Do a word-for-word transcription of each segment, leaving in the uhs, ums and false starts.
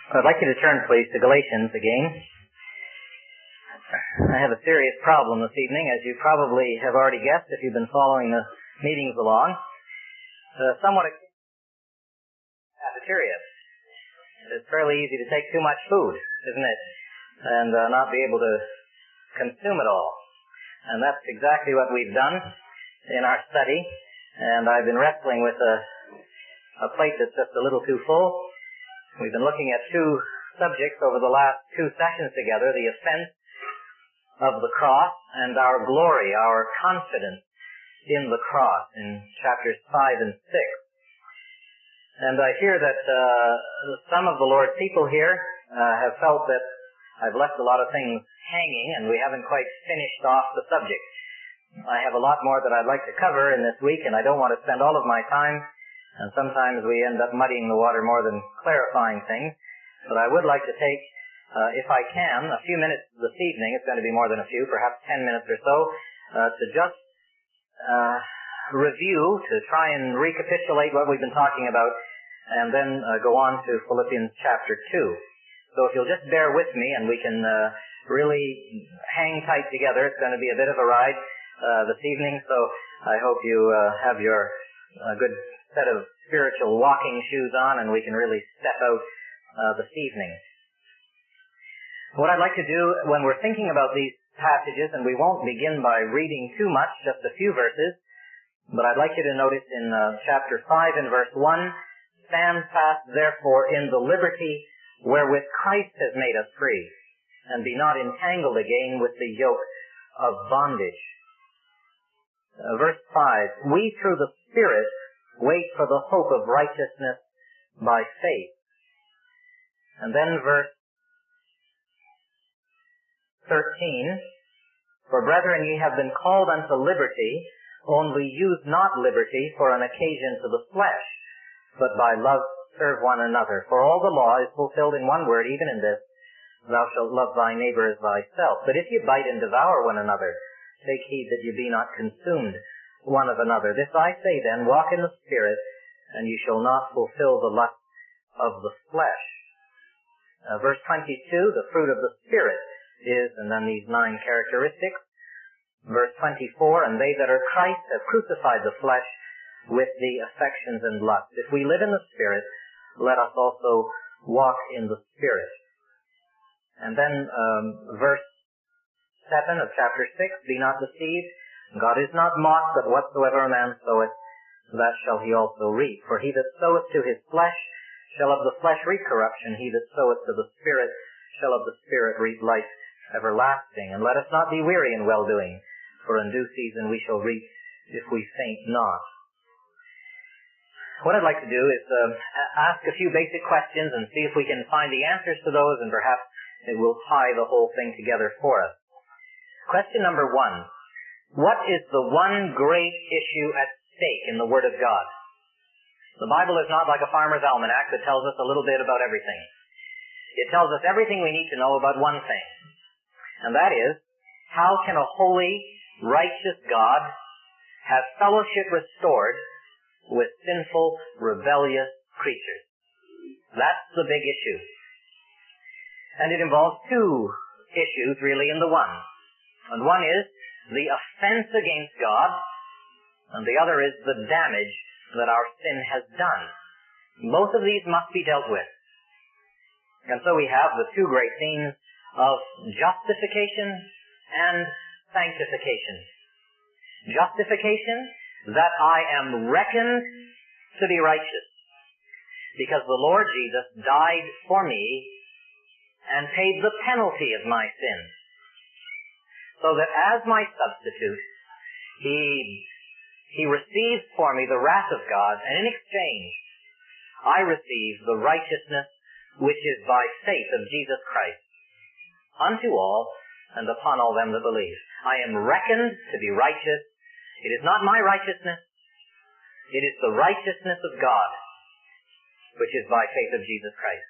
I'd like you to turn, please, to Galatians again. I have a serious problem this evening, as you probably have already guessed if you've been following the meetings along. Uh, somewhat cafeteria. It's fairly easy to take too much food, isn't it? And uh, not be able to consume it all. And that's exactly what we've done in our study. And I've been wrestling with a, a plate that's just a little too full. We've been looking at two subjects over the last two sessions together, the offense of the cross and our glory, our confidence in the cross in chapters five and six. And I hear that uh, some of the Lord's people here uh, have felt that I've left a lot of things hanging and we haven't quite finished off the subject. I have a lot more that I'd like to cover in this week, and I don't want to spend all of my time, and sometimes we end up muddying the water more than clarifying things. But I would like to take, uh, if I can, a few minutes this evening, it's going to be more than a few, perhaps ten minutes or so, uh, to just uh, review, to try and recapitulate what we've been talking about, and then uh, go on to Philippians chapter two. So if you'll just bear with me and we can uh, really hang tight together, it's going to be a bit of a ride uh, this evening, so I hope you uh, have your uh, good set of spiritual walking shoes on and we can really step out uh, this evening. What I'd like to do when we're thinking about these passages, and we won't begin by reading too much, just a few verses, but I'd like you to notice in uh, chapter five and verse one, "Stand fast therefore in the liberty wherewith Christ has made us free, and be not entangled again with the yoke of bondage." Uh, verse five, "We through the Spirit wait for the hope of righteousness by faith." And then verse thirteen, "For brethren, ye have been called unto liberty, only use not liberty for an occasion to the flesh, but by love serve one another. For all the law is fulfilled in one word, even in this, thou shalt love thy neighbor as thyself. But if ye bite and devour one another, take heed that ye be not consumed one of another. This I say then, walk in the Spirit, and ye shall not fulfill the lust of the flesh." Uh, verse twenty-two, "The fruit of the Spirit is," and then these nine characteristics. Verse twenty-four, "And they that are Christ have crucified the flesh with the affections and lusts. If we live in the Spirit, let us also walk in the Spirit." And then um, verse seven of chapter six, "Be not deceived, God is not mocked, but whatsoever a man soweth, that shall he also reap. For he that soweth to his flesh shall of the flesh reap corruption, he that soweth to the Spirit shall of the Spirit reap life everlasting. And let us not be weary in well-doing, for in due season we shall reap if we faint not." What I'd like to do is uh, ask a few basic questions and see if we can find the answers to those, and perhaps it will tie the whole thing together for us. Question number one. What is the one great issue at stake in the Word of God? The Bible is not like a farmer's almanac that tells us a little bit about everything. It tells us everything we need to know about one thing, and that is, how can a holy, righteous God have fellowship restored with sinful, rebellious creatures? That's the big issue. And it involves two issues really in the one. And one is the offense against God, and the other is the damage that our sin has done. Both of these must be dealt with. And so we have the two great themes of justification and sanctification. Justification, that I am reckoned to be righteous, because the Lord Jesus died for me and paid the penalty of my sin, so that as my substitute, He, he receives for me the wrath of God, and in exchange, I receive the righteousness which is by faith of Jesus Christ, unto all and upon all them that believe. I am reckoned to be righteous. It is not my righteousness. It is the righteousness of God, which is by faith of Jesus Christ.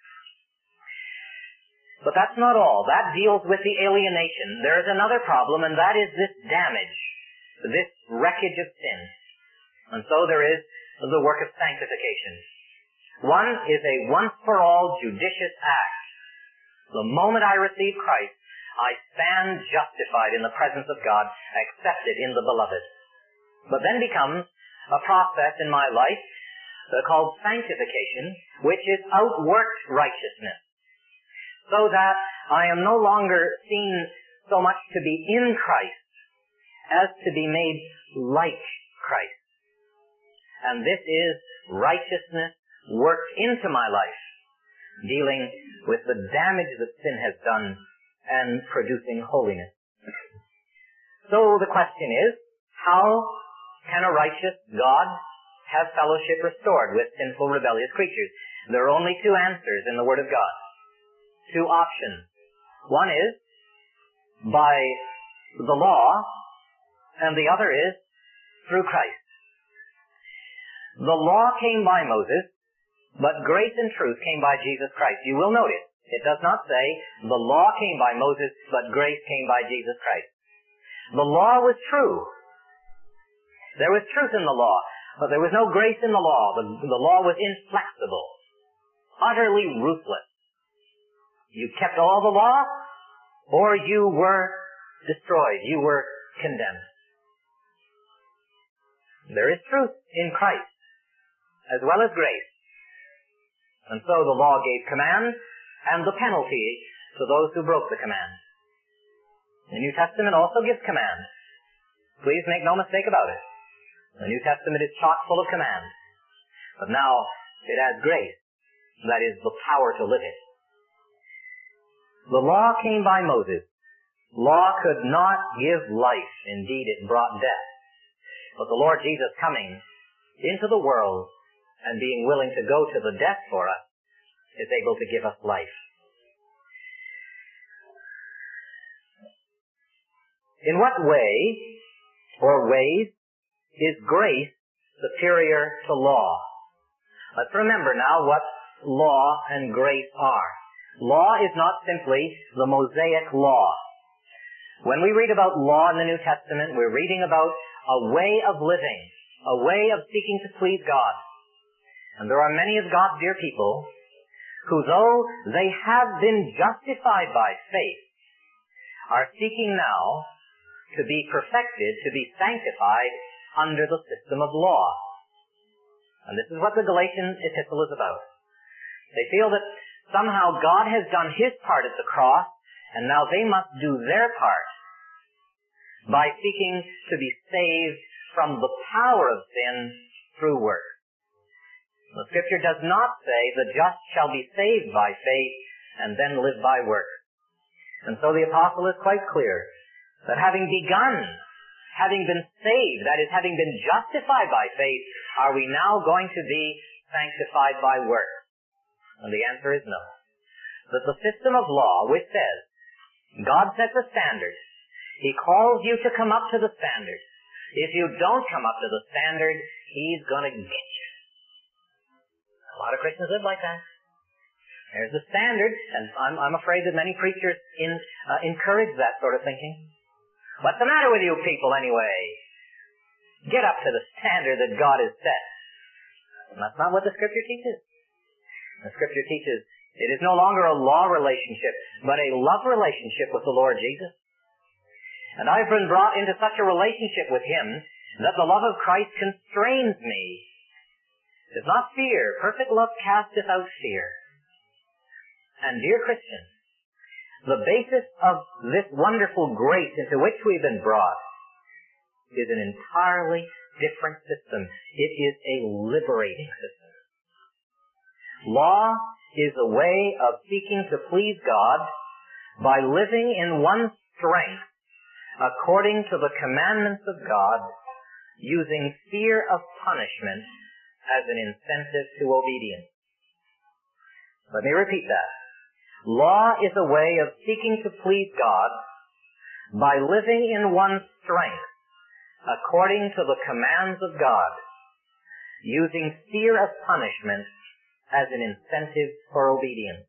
But that's not all. That deals with the alienation. There is another problem, and that is this damage, this wreckage of sin. And so there is the work of sanctification. One is a once-for-all judicious act. The moment I receive Christ, I stand justified in the presence of God, accepted in the Beloved. But then becomes a process in my life uh, called sanctification, which is outworked righteousness, so that I am no longer seen so much to be in Christ as to be made like Christ. And this is righteousness worked into my life, dealing with the damage that sin has done and producing holiness. So the question is, how can a righteous God have fellowship restored with sinful, rebellious creatures? There are only two answers in the Word of God. Two options. One is by the law, and the other is through Christ. The law came by Moses, but grace and truth came by Jesus Christ. You will notice, it does not say, the law came by Moses, but grace came by Jesus Christ. The law was true. There was truth in the law, but there was no grace in the law. The, the law was inflexible, utterly ruthless. You kept all the law, or you were destroyed. You were condemned. There is truth in Christ, as well as grace. And so the law gave command and the penalty to those who broke the command. The New Testament also gives command. Please make no mistake about it. The New Testament is chock full of command. But now it adds grace. That is the power to live it. The law came by Moses. Law could not give life. Indeed, it brought death. But the Lord Jesus coming into the world and being willing to go to the death for us is able to give us life. In what way or ways is grace superior to law? Let's remember now what law and grace are. Law is not simply the Mosaic law. When we read about law in the New Testament, we're reading about a way of living, a way of seeking to please God. And there are many of God's dear people who, though they have been justified by faith, are seeking now to be perfected, to be sanctified under the system of law. And this is what the Galatian epistle is about. They feel that somehow God has done His part at the cross, and now they must do their part by seeking to be saved from the power of sin through works. The Scripture does not say the just shall be saved by faith and then live by works. And so the apostle is quite clear that having begun, having been saved, that is, having been justified by faith, are we now going to be sanctified by works? And the answer is no. That the system of law, which says, God sets a standard, He calls you to come up to the standard. If you don't come up to the standard, He's going to get you. A lot of Christians live like that. There's the standard, and I'm, I'm afraid that many preachers in, uh, encourage that sort of thinking. What's the matter with you people anyway? Get up to the standard that God has set. And that's not what the Scripture teaches. The Scripture teaches it is no longer a law relationship, but a love relationship with the Lord Jesus. And I've been brought into such a relationship with Him that the love of Christ constrains me. It is not fear. Perfect love casteth out fear. And dear Christians, the basis of this wonderful grace into which we've been brought is an entirely different system. It is a liberating system. Law is a way of seeking to please God by living in one's strength according to the commandments of God, using fear of punishment as an incentive to obedience. Let me repeat that. Law is a way of seeking to please God by living in one's strength according to the commands of God, using fear of punishment as an incentive for obedience.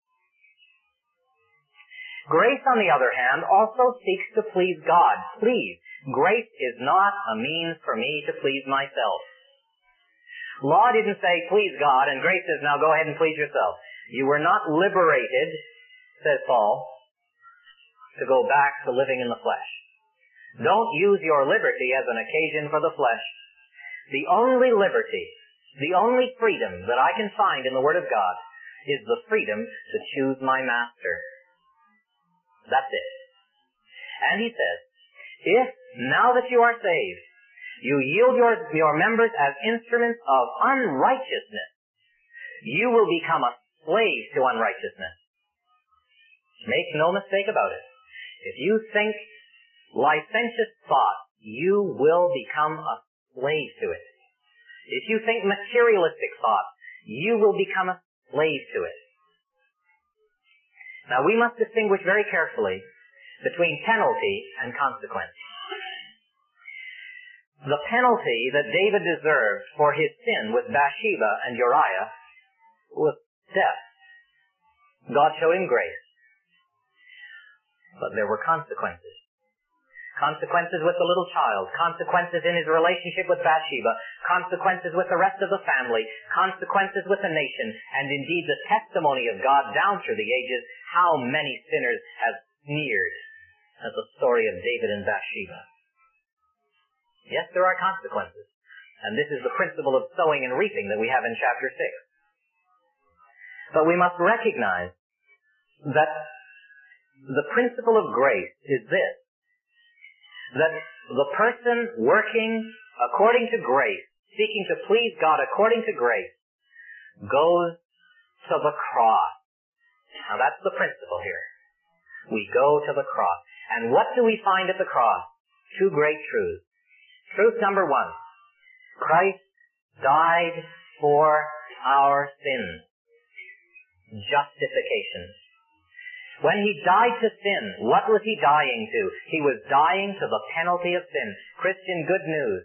Grace, on the other hand, also seeks to please God. Please, grace is not a means for me to please myself. Law didn't say, please God, and grace says, now go ahead and please yourself. You were not liberated, says Paul, to go back to living in the flesh. Don't use your liberty as an occasion for the flesh. The only liberty, the only freedom that I can find in the Word of God is the freedom to choose my master. That's it. And he says, if, now that you are saved, you yield your, your members as instruments of unrighteousness, you will become a slave to unrighteousness. Make no mistake about it. If you think licentious thought, you will become a slave to it. If you think materialistic thought, you will become a slave to it. Now we must distinguish very carefully between penalty and consequence. The penalty that David deserved for his sin with Bathsheba and Uriah was death. God showed him grace. But there were consequences. Consequences with the little child, consequences in his relationship with Bathsheba, consequences with the rest of the family, consequences with the nation, and indeed the testimony of God down through the ages, how many sinners have sneered at the story of David and Bathsheba. Yes, there are consequences. And this is the principle of sowing and reaping that we have in chapter six. But we must recognize that the principle of grace is this, that the person working according to grace, seeking to please God according to grace, goes to the cross. Now that's the principle here. We go to the cross. And what do we find at the cross? Two great truths. Truth number one, Christ died for our sins. Justification. When he died to sin, what was he dying to? He was dying to the penalty of sin. Christian, good news.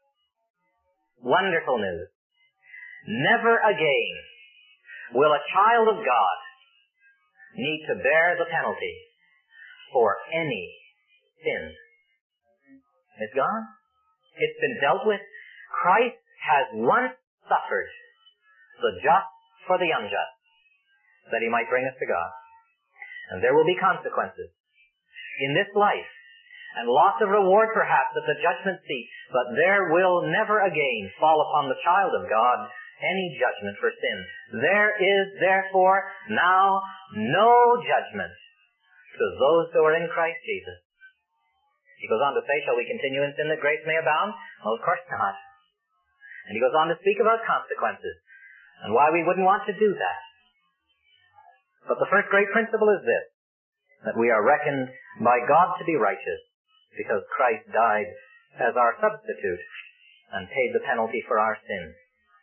Wonderful news. Never again will a child of God need to bear the penalty for any sin. It's gone. It's been dealt with. Christ has once suffered the just for the unjust, that he might bring us to God. And there will be consequences in this life, and lots of reward perhaps at the judgment seat, but there will never again fall upon the child of God any judgment for sin. There is therefore now no judgment to those who are in Christ Jesus. He goes on to say, shall we continue in sin that grace may abound? Well, of course not. And he goes on to speak about consequences and why we wouldn't want to do that. But the first great principle is this, that we are reckoned by God to be righteous because Christ died as our substitute and paid the penalty for our sins.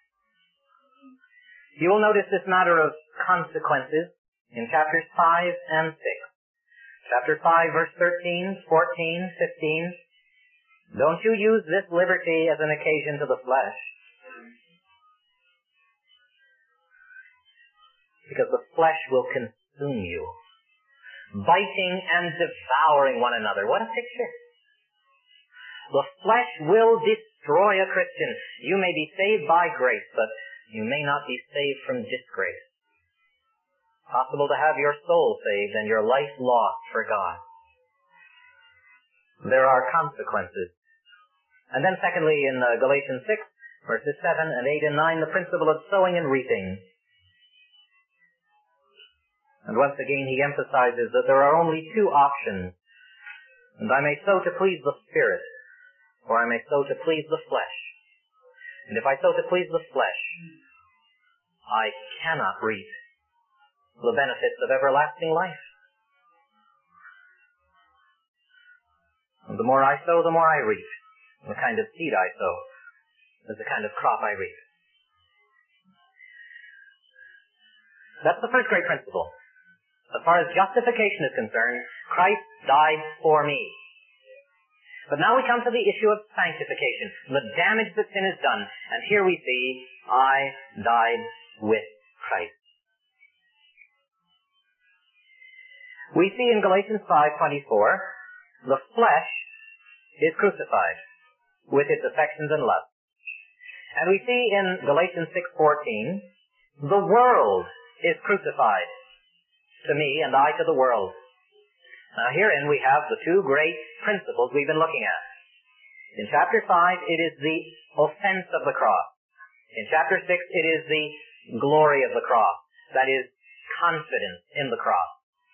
You will notice this matter of consequences in chapters five and six. Chapter five, verse thirteen, fourteen, fifteen. Don't you use this liberty as an occasion to the flesh. Because the flesh will consume you. Biting and devouring one another. What a picture. The flesh will destroy a Christian. You may be saved by grace, but you may not be saved from disgrace. Possible to have your soul saved and your life lost for God. There are consequences. And then secondly, in uh, Galatians six, verses seven and eight and nine, the principle of sowing and reaping. And once again he emphasizes that there are only two options. And I may sow to please the Spirit, or I may sow to please the flesh. And if I sow to please the flesh, I cannot reap the benefits of everlasting life. And the more I sow, the more I reap. The kind of seed I sow is the kind of crop I reap. That's the first great principle. As far as justification is concerned, Christ died for me. But now we come to the issue of sanctification, the damage that sin has done. And here we see, I died with Christ. We see in Galatians five twenty-four, the flesh is crucified with its affections and lusts. And we see in Galatians six fourteen, the world is crucified to me and I to the world. Now herein we have the two great principles we've been looking at. In chapter five, it is the offense of the cross. In chapter six, it is the glory of the cross. That is, confidence in the cross.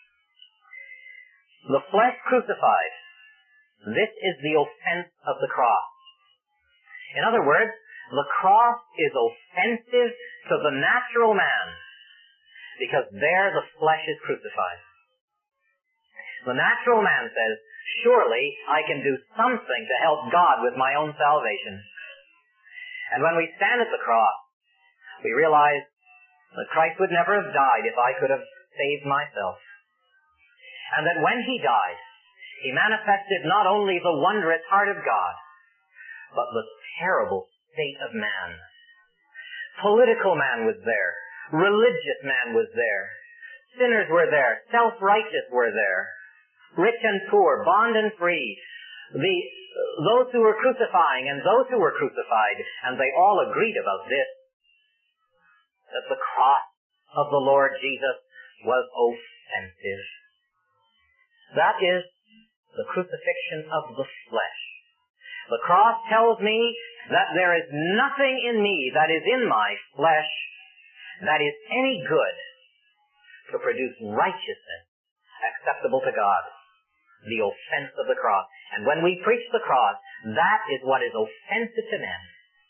The flesh crucified. This is the offense of the cross. In other words, the cross is offensive to the natural man because there the flesh is crucified. The natural man says, surely I can do something to help God with my own salvation. And when we stand at the cross, we realize that Christ would never have died if I could have saved myself. And that when he died, he manifested not only the wondrous heart of God, but the terrible state of man. Political man was there. Religious man was there. Sinners were there. Self-righteous were there. Rich and poor, bond and free. The, those who were crucifying and those who were crucified. And they all agreed about this. That the cross of the Lord Jesus was offensive. That is the crucifixion of the flesh. The cross tells me that there is nothing in me that is in my flesh that is any good to produce righteousness acceptable to God. The offense of the cross. And when we preach the cross, that is what is offensive to men.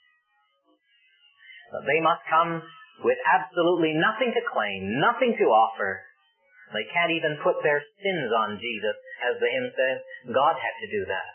But they must come with absolutely nothing to claim, nothing to offer. They can't even put their sins on Jesus. As the hymn says, God had to do that.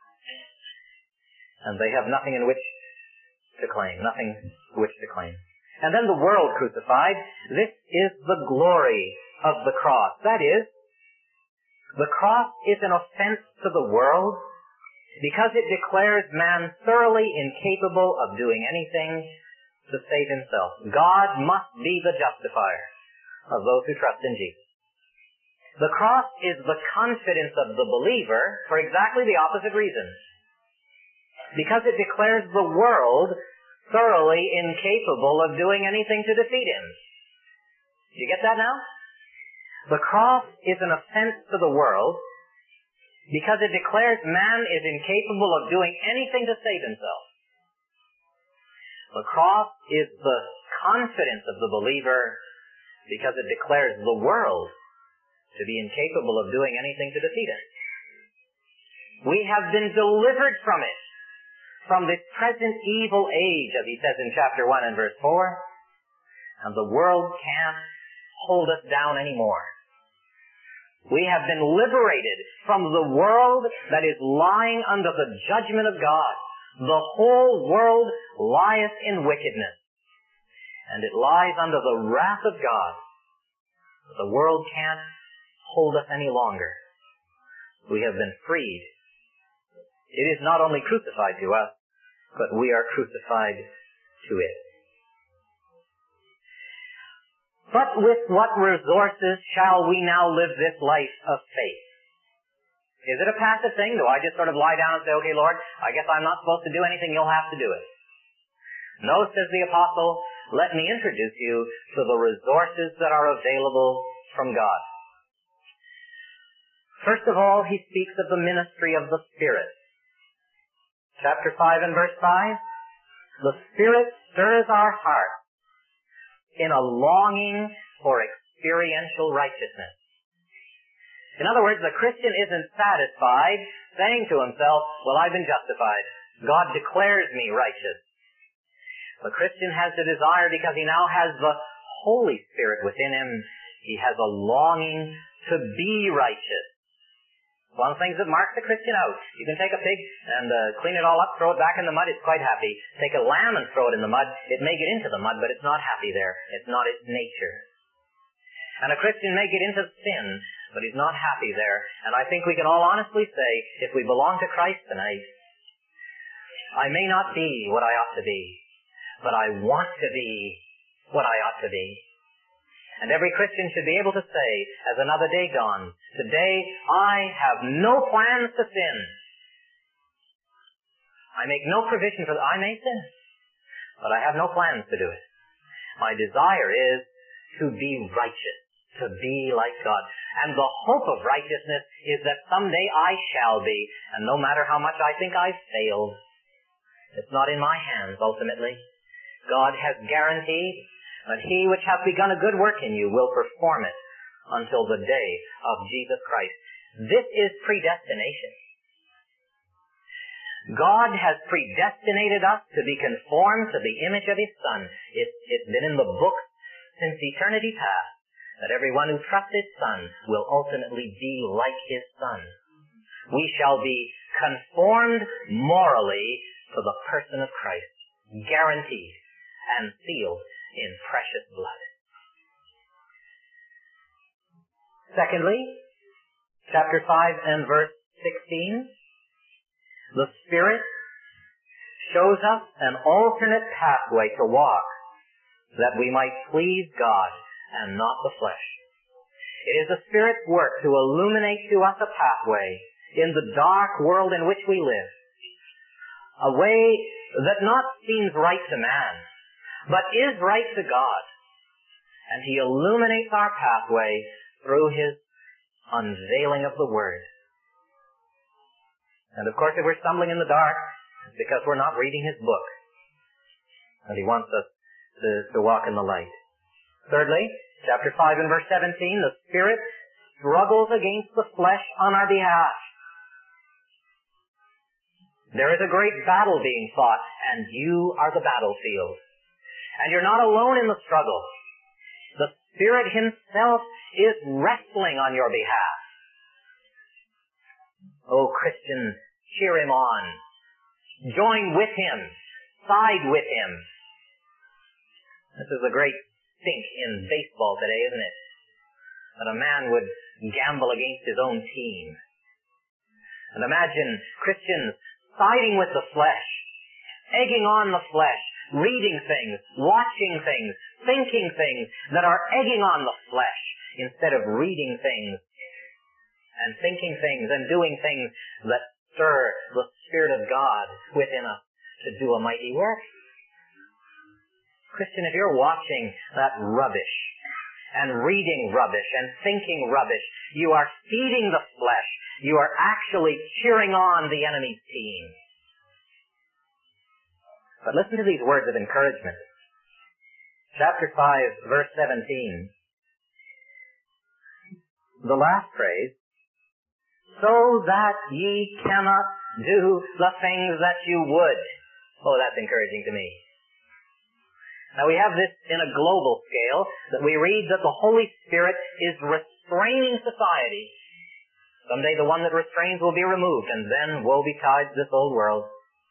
And they have nothing in which to claim, nothing which to claim. And then the world crucified. This is the glory of the cross. That is, the cross is an offense to the world because it declares man thoroughly incapable of doing anything to save himself. God must be the justifier of those who trust in Jesus. The cross is the confidence of the believer for exactly the opposite reason. Because it declares the world thoroughly incapable of doing anything to defeat him. Do you get that now? The cross is an offense to the world because it declares man is incapable of doing anything to save himself. The cross is the confidence of the believer because it declares the world to be incapable of doing anything to defeat it. We have been delivered from it, from this present evil age, as he says in chapter one and verse four, and the world can't hold us down anymore. We have been liberated from the world that is lying under the judgment of God. The whole world lieth in wickedness, and it lies under the wrath of God. The world can't hold us any longer. We have been freed. It is not only crucified to us, but we are crucified to it. But with what resources shall we now live this life of faith? Is it a passive thing? Do I just sort of lie down and say, okay, Lord, I guess I'm not supposed to do anything, you'll have to do it? No, says the apostle, let me introduce you to the resources that are available from God. First of all, he speaks of the ministry of the Spirit. Chapter five and verse five, the Spirit stirs our hearts in a longing for experiential righteousness. In other words, the Christian isn't satisfied saying to himself, well, I've been justified. God declares me righteous. The Christian has the desire because he now has the Holy Spirit within him. He has a longing to be righteous. One of the things that marks the Christian out. You can take a pig and uh, clean it all up, throw it back in the mud, it's quite happy. Take a lamb and throw it in the mud, it may get into the mud, but it's not happy there. It's not its nature. And a Christian may get into sin, but he's not happy there. And I think we can all honestly say, if we belong to Christ tonight, I may not be what I ought to be, but I want to be what I ought to be. And every Christian should be able to say, as another day dawns, today I have no plans to sin. I make no provision for that. I may sin. but I have no plans to do it. My desire is to be righteous, to be like God. And the hope of righteousness is that someday I shall be, and no matter how much I think I've failed, it's not in my hands ultimately. God has guaranteed that He which hath begun a good work in you will perform it until the day of Jesus Christ. This is predestination. God has predestinated us to be conformed to the image of His Son. It, it's been in the books since eternity past that everyone who trusts His Son will ultimately be like His Son. We shall be conformed morally to the person of Christ, guaranteed and sealed in precious blood. Secondly, chapter five and verse sixteen, the Spirit shows us an alternate pathway to walk that we might please God and not the flesh. It is the Spirit's work to illuminate to us a pathway in the dark world in which we live, a way that not seems right to man, but is right to God. And He illuminates our pathway through His unveiling of the Word. And of course, if we're stumbling in the dark, it's because we're not reading His book. And He wants us to, to walk in the light. Thirdly, chapter five and verse seventeen, the Spirit struggles against the flesh on our behalf. There is a great battle being fought, and you are the battlefield. And you're not alone in the struggle. The Spirit Himself is wrestling on your behalf. Oh, Christian, cheer Him on. Join with Him. Side with Him. This is a great stink in baseball today, isn't it? That a man would gamble against his own team. And imagine Christians siding with the flesh, egging on the flesh, reading things, watching things, thinking things that are egging on the flesh instead of reading things and thinking things and doing things that stir the Spirit of God within us to do a mighty work. Christian, if you're watching that rubbish and reading rubbish and thinking rubbish, you are feeding the flesh. You are actually cheering on the enemy's team. But listen to these words of encouragement. Chapter five, verse seventeen. The last phrase, so that ye cannot do the things that you would. Oh, that's encouraging to me. Now we have this in a global scale, that we read that the Holy Spirit is restraining society. Someday the one that restrains will be removed, and then woe betide this old world.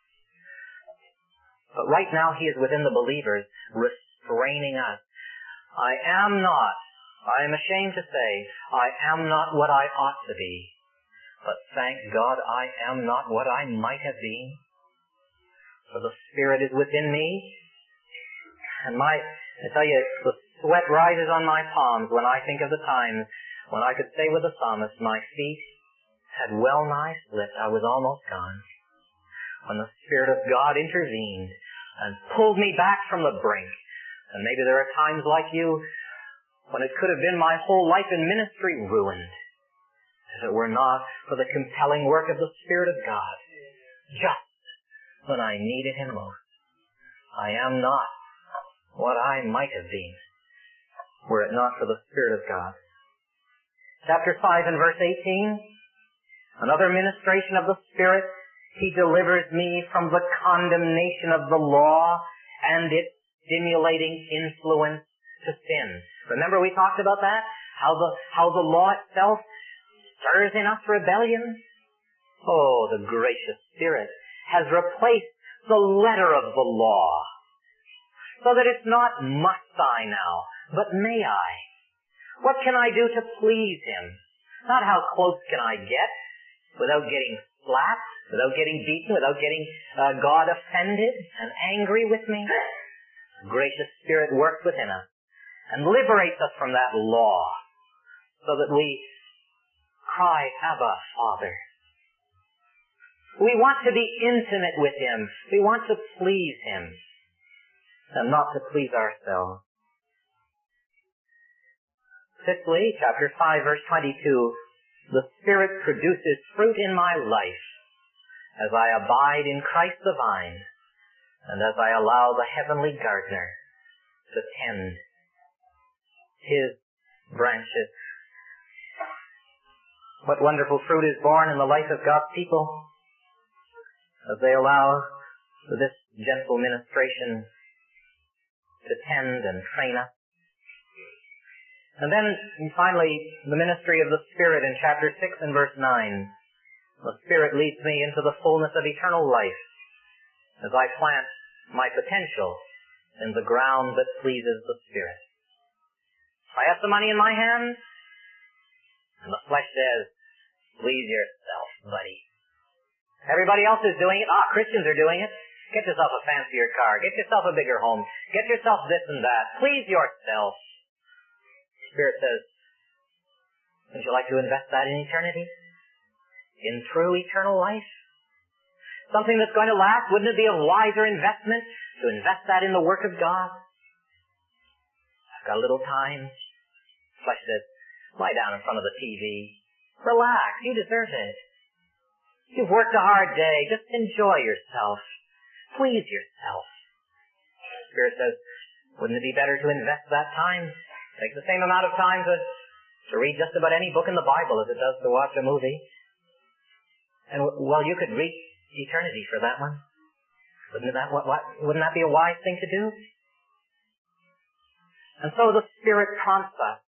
But right now He is within the believers, restraining us. I am not, I am ashamed to say, I am not what I ought to be. But thank God I am not what I might have been. For the Spirit is within me. And my, I tell you, the sweat rises on my palms when I think of the times when I could say with the psalmist, my feet had well nigh slipped. I was almost gone. When the Spirit of God intervened and pulled me back from the brink. And maybe there are times like you when it could have been my whole life in ministry ruined, if it were not for the compelling work of the Spirit of God, just when I needed Him most. I am not what I might have been, were it not for the Spirit of God. Chapter five and verse eighteen, another ministration of the Spirit. He delivers me from the condemnation of the law and its stimulating influence to sin. Remember we talked about that? How the, how the law itself stirs in us rebellion? Oh, the gracious Spirit has replaced the letter of the law, so that it's not must I now, but may I. What can I do to please Him? Not how close can I get without getting slapped, without getting beaten, without getting uh, God offended and angry with me. The gracious Spirit works within us and liberates us from that law so that we cry, Abba, Father. We want to be intimate with Him. We want to please Him. and not to please ourselves. Fifthly, chapter five, verse twenty-two, the Spirit produces fruit in my life as I abide in Christ the vine, and as I allow the heavenly gardener to tend his branches. What wonderful fruit is born in the life of God's people as they allow this gentle ministration to tend and train us. And then, finally, the ministry of the Spirit in chapter six and verse nine. The Spirit leads me into the fullness of eternal life as I plant my potential in the ground that pleases the Spirit. I have some money in my hand, and the flesh says, please yourself, buddy. Everybody else is doing it. Ah, Christians are doing it. Get yourself a fancier car. Get yourself a bigger home. Get yourself this and that. Please yourself. The Spirit says, would you like to invest that in eternity? In true eternal life? Something that's going to last? Wouldn't it be a wiser investment to invest that in the work of God? I've got a little time. Flesh says, lie down in front of the T V. Relax. You deserve it. You've worked a hard day. Just enjoy yourself. Please yourself. Spirit says, wouldn't it be better to invest that time? Take the same amount of time to, to read just about any book in the Bible as it does to watch a movie. And well, you could reach eternity for that one. Wouldn't that, what, what, wouldn't that be a wise thing to do? And so the Spirit prompts us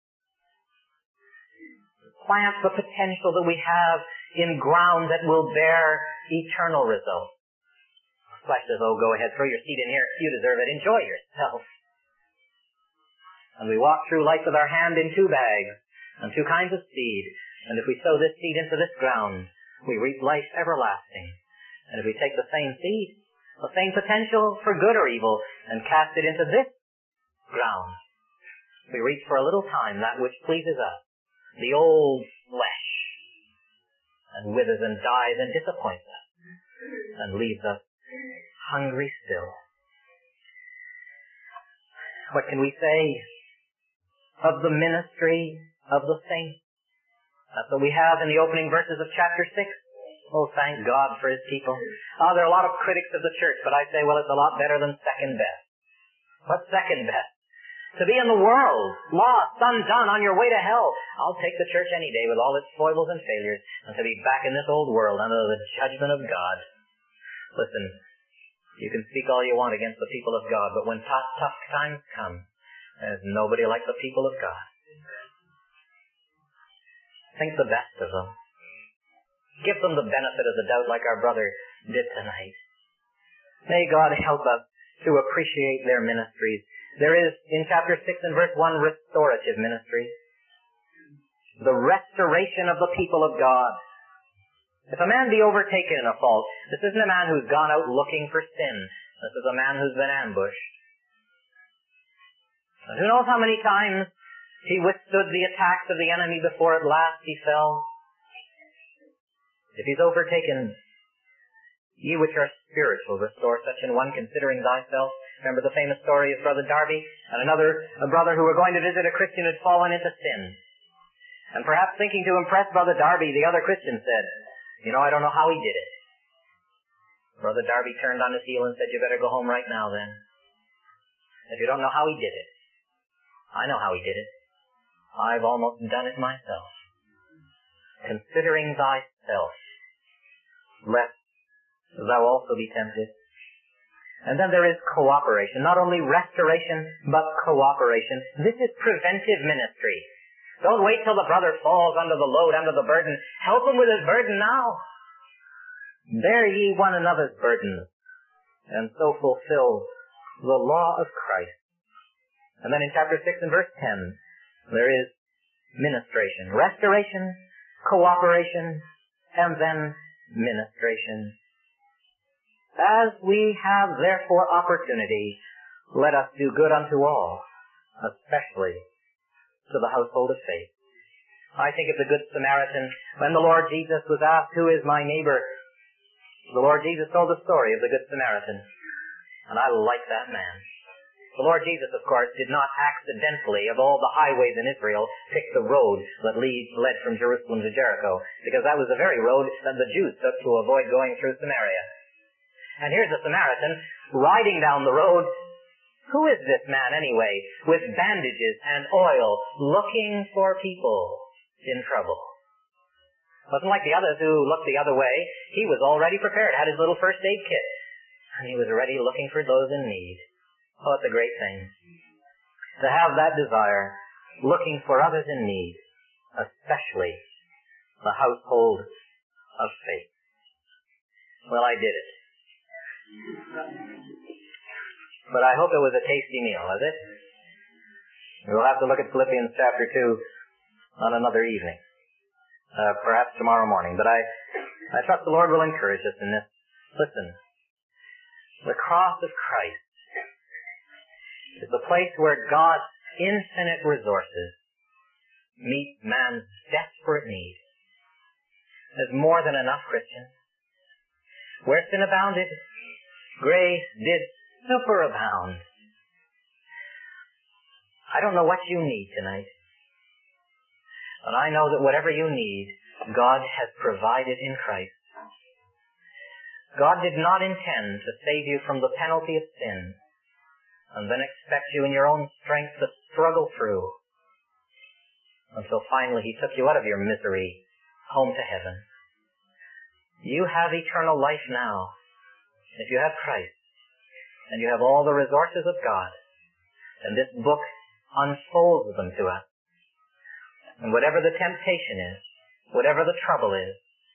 to plant the potential that we have in ground that will bear eternal results. The flesh says, oh, go ahead, throw your seed in here. You deserve it. Enjoy yourself. And we walk through life with our hand in two bags and two kinds of seed. And if we sow this seed into this ground, we reap life everlasting. And if we take the same seed, the same potential for good or evil, and cast it into this ground, we reach for a little time that which pleases us, the old flesh, and withers and dies and disappoints us, and leaves us hungry still. What can we say of the ministry of the saints? That's what we have in the opening verses of chapter six. Oh, thank God for His people. Oh, there are a lot of critics of the church, but I say, well, it's a lot better than second best. What's second best? To be in the world, lost, undone, on your way to hell. I'll take the church any day with all its foibles and failures, and to be back in this old world under the judgment of God. Listen, you can speak all you want against the people of God, but when tough, tough times come, there's nobody like the people of God. Think the best of them. Give them the benefit of the doubt like our brother did tonight. May God help us to appreciate their ministries. There is, in chapter six and verse one, restorative ministry. The restoration of the people of God. If a man be overtaken in a fault, this isn't a man who's gone out looking for sin. This is a man who's been ambushed. And who knows how many times he withstood the attacks of the enemy before at last he fell. If he's overtaken, ye which are spiritual, restore such an one, considering thyself. Remember the famous story of Brother Darby and another a brother who were going to visit a Christian who had fallen into sin. And perhaps thinking to impress Brother Darby, the other Christian said, you know, I don't know how he did it. Brother Darby turned on his heel and said, you better go home right now then. If you don't know how he did it, I know how he did it. I've almost done it myself. Considering thyself, lest thou also be tempted. And then there is cooperation. Not only restoration, but cooperation. This is preventive ministry. Don't wait till the brother falls under the load, under the burden. Help him with his burden now. Bear ye one another's burdens, and so fulfill the law of Christ. And then in chapter six and verse ten, there is ministration. Restoration, cooperation, and then ministration. As we have therefore opportunity, let us do good unto all, especially to the household of faith. I think of the Good Samaritan. When the Lord Jesus was asked, who is my neighbor? The Lord Jesus told the story of the Good Samaritan. And I like that man. The Lord Jesus, of course, did not accidentally, of all the highways in Israel, pick the road that lead, led from Jerusalem to Jericho, because that was the very road that the Jews took to avoid going through Samaria. And here's a Samaritan riding down the road. Who is this man, anyway, with bandages and oil, looking for people in trouble? Wasn't like the others who looked the other way. He was already prepared, had his little first aid kit, and he was already looking for those in need. Oh, it's a great thing to have that desire, looking for others in need, especially the household of faith. Well, I did it. But I hope it was a tasty meal, was it? We'll have to look at Philippians chapter two on another evening. Uh, perhaps tomorrow morning. But I, I trust the Lord will encourage us in this. Listen, the cross of Christ is the place where God's infinite resources meet man's desperate need. There's more than enough, Christians. Where sin abounded, grace did superabound. I don't know what you need tonight, but I know that whatever you need, God has provided in Christ. God did not intend to save you from the penalty of sin and then expect you in your own strength to struggle through until finally He took you out of your misery home to heaven. You have eternal life now if you have Christ, and you have all the resources of God, and this book unfolds them to us. And whatever the temptation is, whatever the trouble is,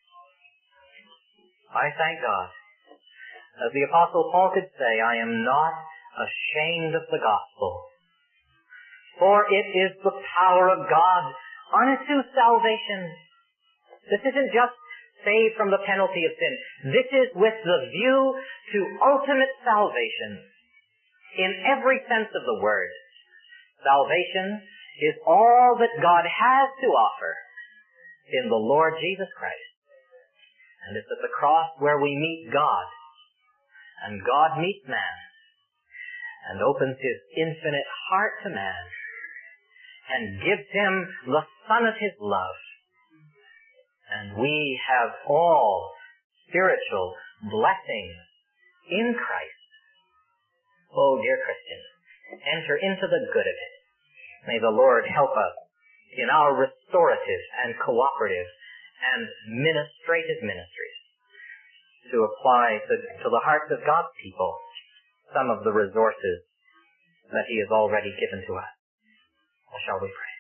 I thank God. As the Apostle Paul could say, I am not ashamed of the gospel, for it is the power of God unto salvation. This isn't just saved from the penalty of sin. This is with the view to ultimate salvation in every sense of the word. Salvation is all that God has to offer in the Lord Jesus Christ. And it's at the cross where we meet God, and God meets man, and opens His infinite heart to man, and gives him the Son of His love. And we have all spiritual blessings in Christ. Oh, dear Christian, enter into the good of it. May the Lord help us in our restorative and cooperative and ministrative ministries to apply to, to the hearts of God's people some of the resources that He has already given to us. Well, shall we pray?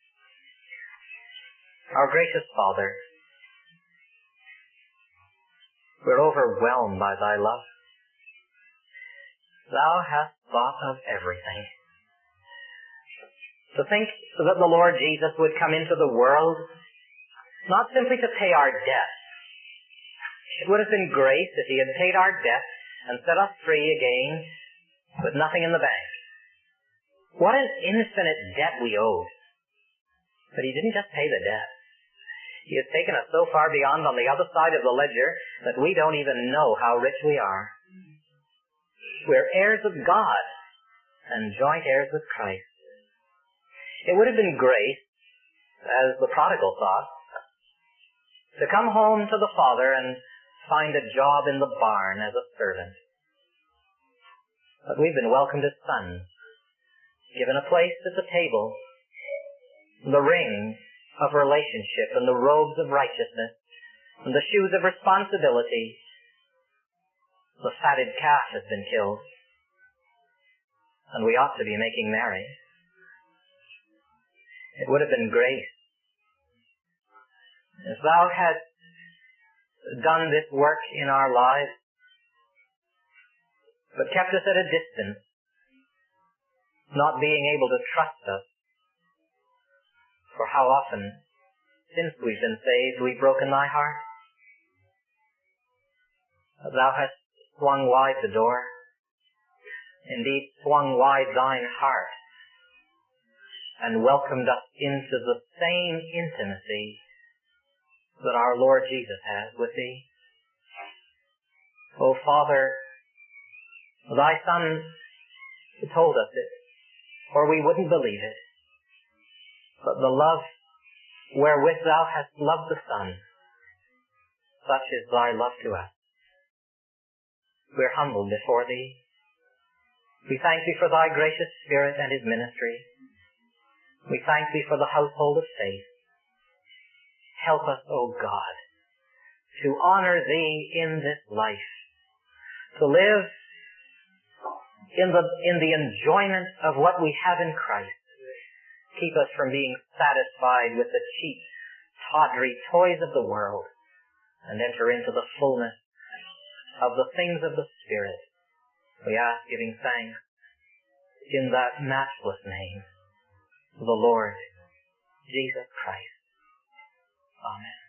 Our gracious Father, we're overwhelmed by Thy love. Thou hast thought of everything. To think that the Lord Jesus would come into the world, not simply to pay our debt. It would have been grace if He had paid our debt and set us free again with nothing in the bank. What an infinite debt we owed. But He didn't just pay the debt. He has taken us so far beyond on the other side of the ledger that we don't even know how rich we are. We're heirs of God and joint heirs with Christ. It would have been grace, as the prodigal thought, to come home to the Father and find a job in the barn as a servant. But we've been welcomed as sons, given a place at the table, the ring of relationship and the robes of righteousness and the shoes of responsibility. The fatted calf has been killed, and we ought to be making merry. It would have been grace if Thou hadst done this work in our lives, but kept us at a distance, not being able to trust us. For how often, since we've been saved, we've broken Thy heart. Thou hast swung wide the door, indeed swung wide Thine heart, and welcomed us into the same intimacy that our Lord Jesus has with Thee. O Father, Thy Son You told us it, or we wouldn't believe it. But the love wherewith thou hast loved the Son, such is thy love to us. We're humbled before thee. We thank thee for thy gracious Spirit and his ministry. We thank thee for the household of faith. Help us, O God, to honor thee in this life, to live in the, in the enjoyment of what we have in Christ. Keep us from being satisfied with the cheap, tawdry toys of the world, and enter into the fullness of the things of the Spirit. We ask, giving thanks in that matchless name, the Lord Jesus Christ. Amen.